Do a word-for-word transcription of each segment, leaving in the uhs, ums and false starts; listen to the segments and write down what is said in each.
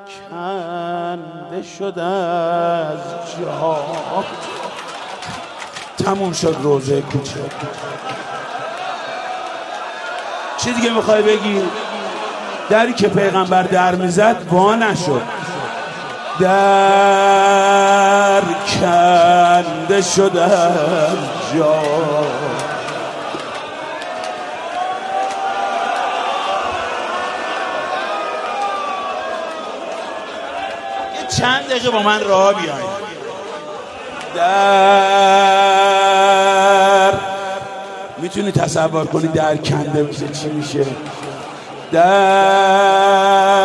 کنده شده از جا. تموم شد روزه کوچه. چی دیگه میخوای بگی؟ دری که پیغمبر در میزد وا نشد، در کنده شده از جا. یه چند دقیقه با من راه بیاین. در میتونی تصور کنی در کنده بشه چی میشه؟ در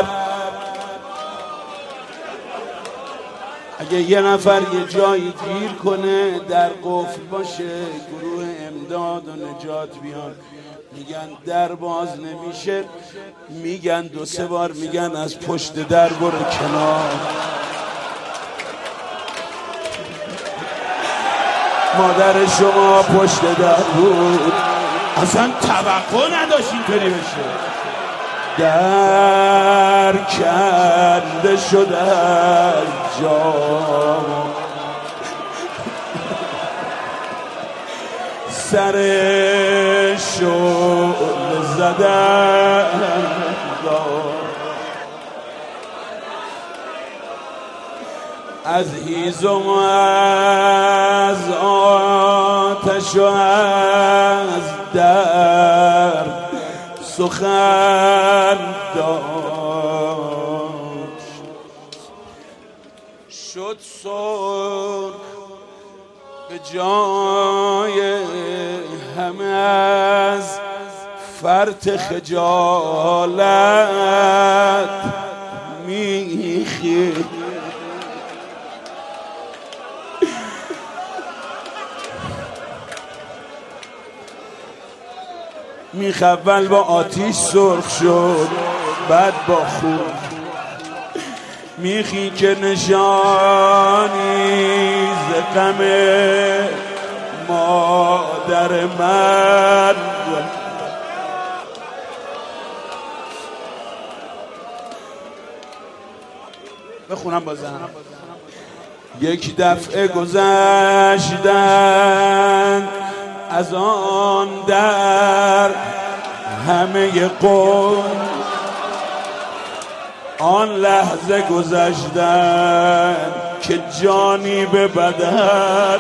اگه یه نفر یه جایی گیر کنه در قفل باشه، گروه امداد و نجات بیان، میگن در باز نمیشه، میگن دو سه بار میگن از پشت در برو کنار. مادر شما پشت در بود، اصلا توقع نداشت اینطوری بشه. در کنده شده از جا، سر شعله زدن از هیزم و از آتش و از در سخن داشت. شد سرخ به جای همه از فرط خجالت میخی. میخ اول با آتیش سرخ شد، بعد با خون. میخی که نشانی ز غم مادر من، بخونم بازم. یک دفعه گذشتن از آن در همه قوم، آن لحظه گذشتن که جانی به بدن.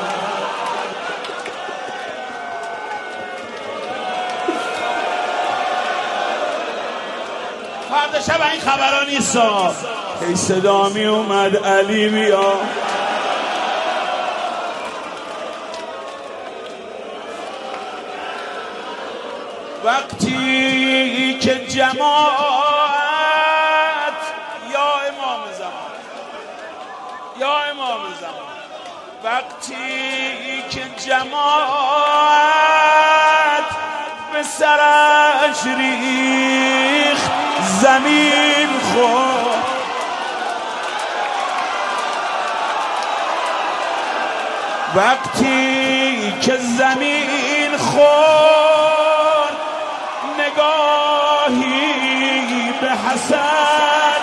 فردا شب این خبرها نیستا. ای صدا می اومد علی بیا. وقتی که جماعت، یا امام زمان، یا امام زمان، وقتی که جماعت به سرش ریخ زمین خورد، وقتی که زمین خورد، نگاهی به حسن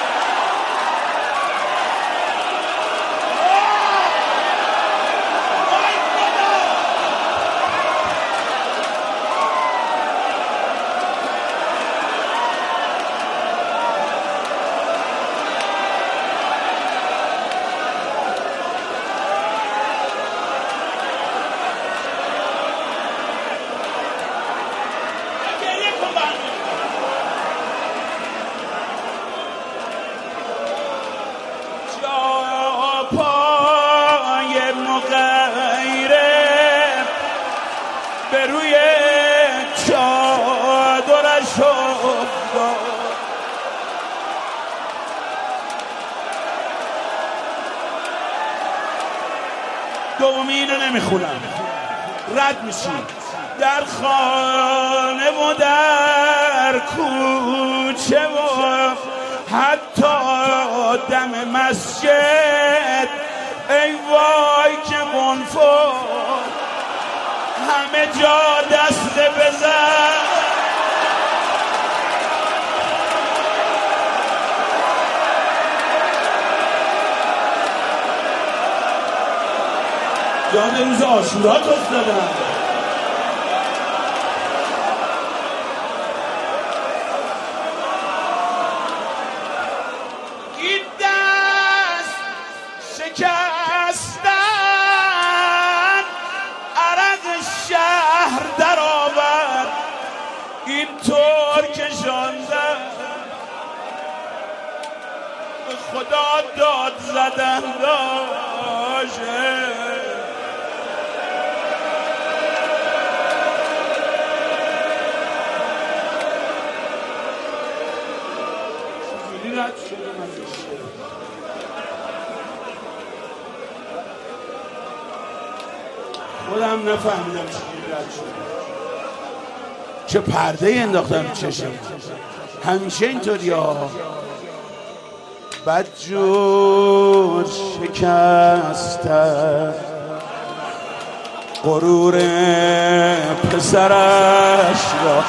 پای مغیره به روی چادرش افتاد. دومی رو نمیخونم، رد میشی. در خانه و در کوچه و حتی دم مسجد، ای وای که منفور همه جا دست بزن. یاد روز عاشورات افتادم. این دست شکستن عرق شهر در آورد، این طور کشاندن به خدا داد زدن داشه. رد شدم ازش، خودم نفهمیدم چجوری رد شدم. چه پرده انداختم چشم، همیشه اینطوری ها. بدجور شکسته غرور پسرش را،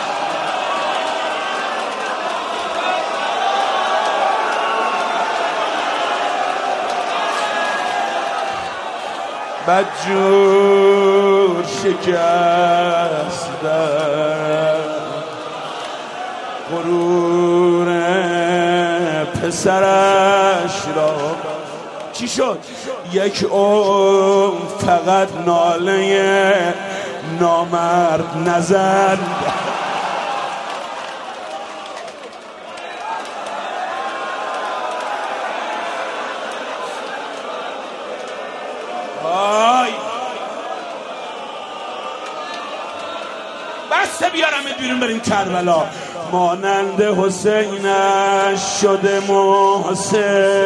بدجور شکسته غرور پسرش را. چی شد؟ یک عمر فقط ناله نامرد نزد. بسته بیارم بیرون بریم کربلا. مانند حسینش شده محسن.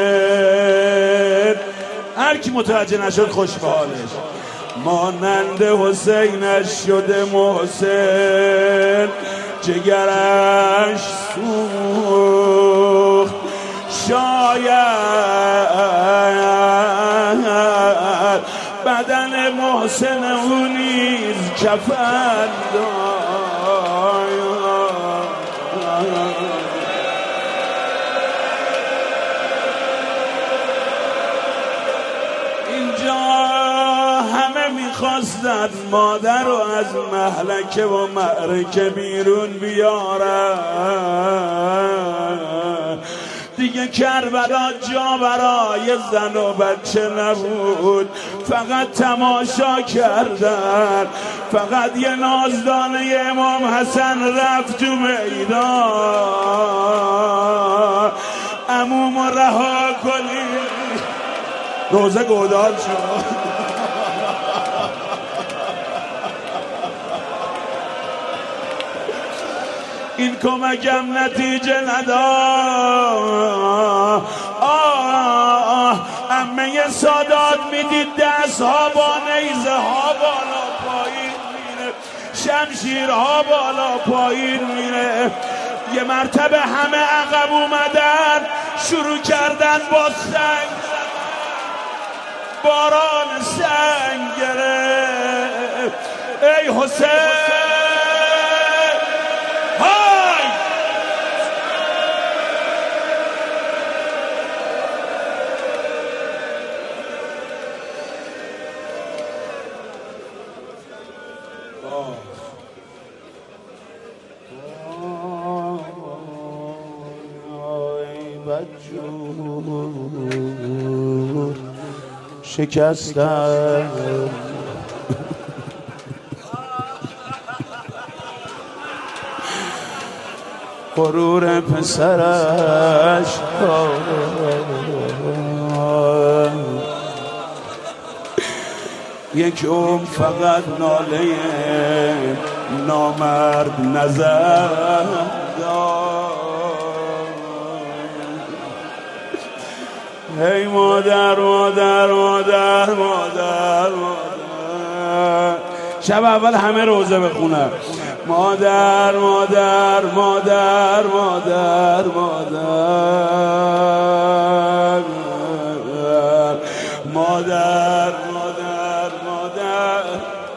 هر کی متوجه نشد خوش به حالش. مانند حسینش شده محسن، جگرش سوخت شاید بدن محسن او نیز کفن داد. اینجا همه میخواستن مادر رو از مهلکه و معرکه بیرون بیارن. دیگه کربلا جا برای زن و بچه نبود، فقط تماشا کردن. فقط یه نازدانه امام حسن رفت تو میدان، عمومو رها کنید. روزه گودال شد. این کمکم نتیجه نداد. آه عمه سادات میدید دست ها با نیزه ها بالا پایین میره، شمشیرها بالا پایین میره. یه مرتبه همه عقب اومدن، شروع کردن با سنگ، باران سنگ گرفت. ای حسین بدجور شکستن غرور پسرش، یک عمر فقط ناله نامرد نزد. هی مادر مادر مادر مادر مادر. شب اول همه روزه بخونن. مادر مادر مادر مادر مادر مادر مادر مادر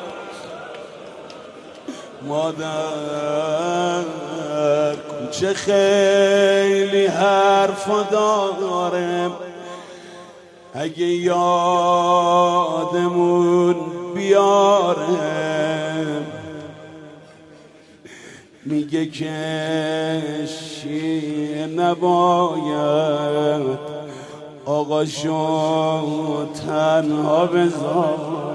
مادر. کوچه خیلی حرف داره، اگه یادمون بیاره میگه که شیعه نباید آقاشو تنها بذار.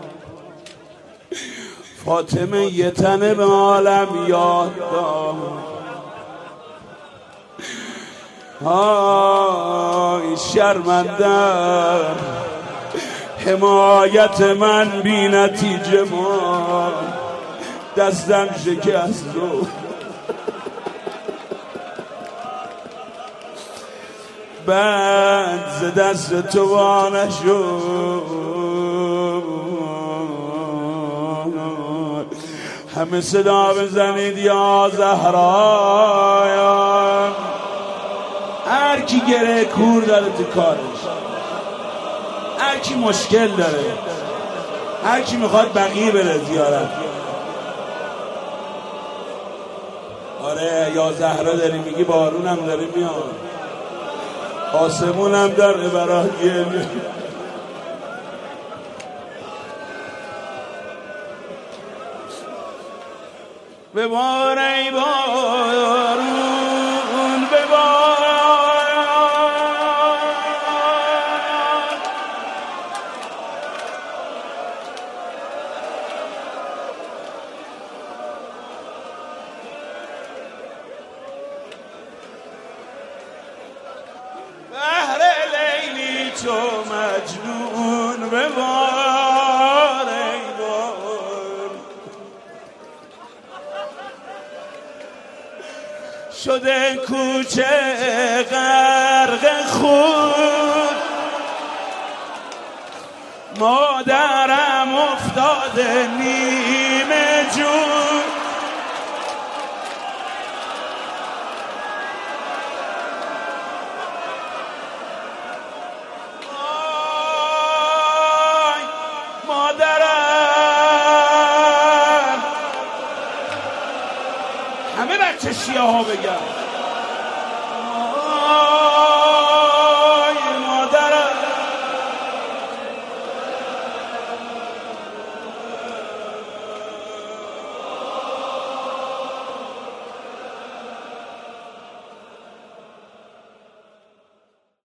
فاطمه یه تنه به عالم یاد داد، آی شرمندم حمایت من بی نتیجه ما دستم شکست رو بند ز دست تو وانه شد. همه صدا بزنید یا زهرا. هر کی گره کور داره تو کارش، هر کی مشکل داره، هر کی میخواد بقیه بره زیارت. آره یا زهرا داری میگی، بارونم داره میاد، آسمونم داره برای گریه. ببار ای بارون ببار، بهر لیلی تو مجنون ببار ای بار. شده کوچه غرق خون، مادرم افتاده نیمه جون. آی مادرم، همه بچه شیعه ها بگن